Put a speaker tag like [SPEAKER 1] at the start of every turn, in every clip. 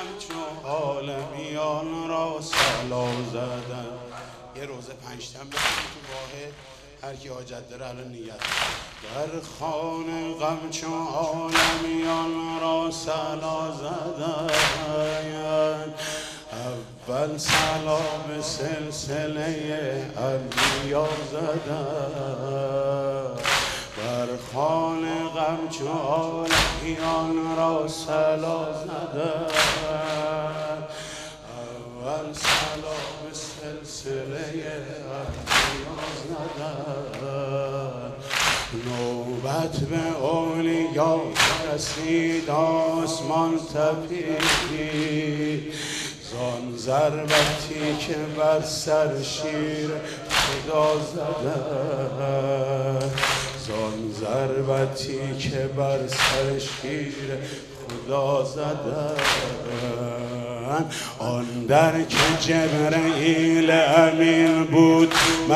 [SPEAKER 1] همچون عالمیان را سلا زدن. یه روز پنجشنبه تو واحد هر کی حاجت داره الان نیت در خانه غم چون عالمیان را سلا زدن. اول سلا به سلسله انبیا زدن. بر خانه غم چون عالمیان را سلا زدن. اول سلا به سلسله انبیا زدن. نوبت به اولیا رسید آسمان تپید. زان ضربتی که بر سر شیر خدا زدن. زان ضربتی که بر سر شیر خدا زدن. آن در که جبرئیل امین بود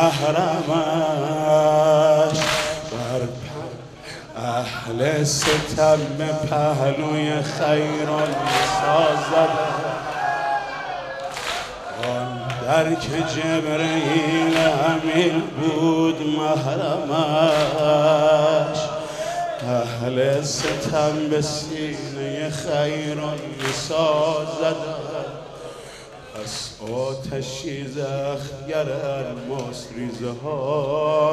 [SPEAKER 1] محرمش. بر اهل ستم به پهلوی خیرالنسا زدن. آن در که جبرئیل امین بود محرمش. اهل ستم به سینه خیرالنسا زدن. پس آتشی زخگر الماس ریزه ها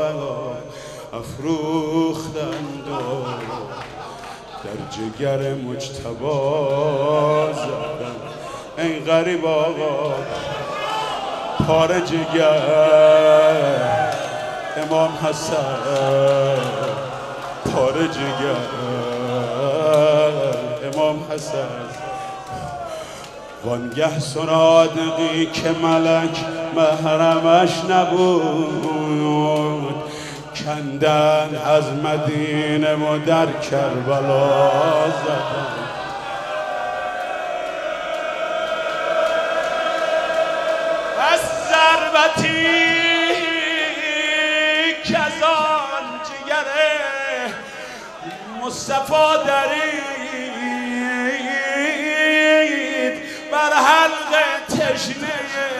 [SPEAKER 1] افروختند و در جگر مجتبی زدن. ای غریب آقا پاره جگر امام حسن، پاره جگر امام حسن. وانگه سرادقی که ملک محرمش نبود. کندن از مدینه و در کربلا زدن. از ضربتی که از آن جگر مصطفی درید بر حلق تشنه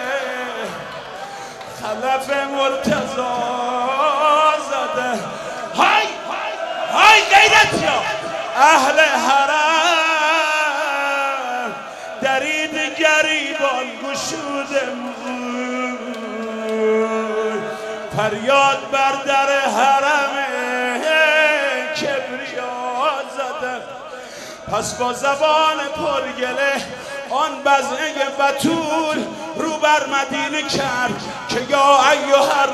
[SPEAKER 1] خلف مرتضی زده. های های غیرت یا اهل حرم درید گریبان گشوده فریاد بر در حرم کبریا زده. پس با زبان پرگله آن بزمه بتول رو بر مدینه کرد که یا ایها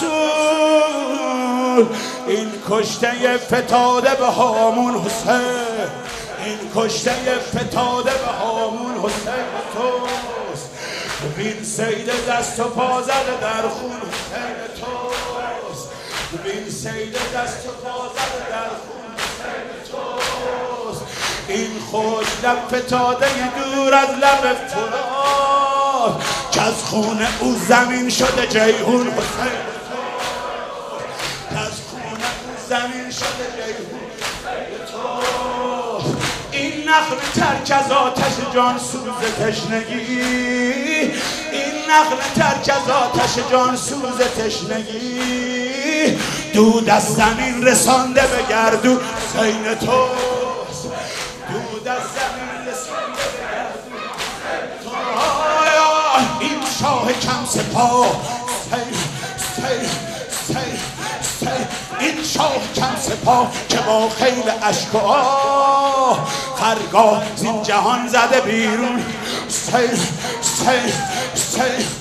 [SPEAKER 1] الرسول این کشته فتاده به هامون حسین. این کشته فتاده به هامون حسین توست. ببین سید دست و پا زده در خون حسین توست. ببین سید دست و پا زده در خون حسین توست. این خوش لب فتاده دور از لب فرات که از خون او زمین شده جیهون حسین توست. که از خون او زمین شده جیهون حسین توست. این نخل ترک از آتش جان سوز تشنگی. این نخل ترک از آتش جان سوز تشنگی دود از زمین رسانده به گردون حسین توست. دود از زمین رسانده به گردون حسین توست. این شاه کم سپاه این شاه کم سپاه که با خیل اشک و آه خرگاه زین جهان زده بیرون.